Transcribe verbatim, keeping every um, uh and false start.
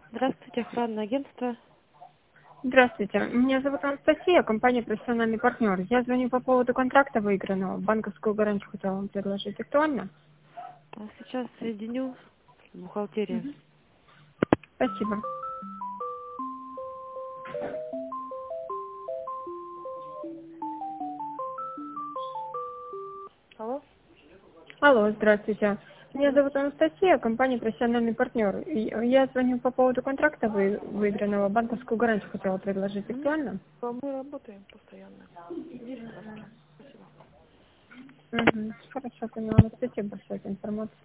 Здравствуйте, охранное агентство. Здравствуйте, меня зовут Анастасия, компания «Профессиональный партнер». Я звоню по поводу контракта выигранного. Банковскую гарантию хотела вам предложить. Актуально? А сейчас соединю с бухгалтерией. Мгм. Спасибо. Алло? Алло, здравствуйте. Меня зовут Здравствуйте. Анастасия, компания «Профессиональный партнер». И Я звоню по поводу контракта вы- выигранного. Банковскую гарантию хотела предложить. Мгм. Актуально? А Мы работаем постоянно. Есть справки. Спасибо. Угу. Хорошо, поняла. Спасибо большое за информацию.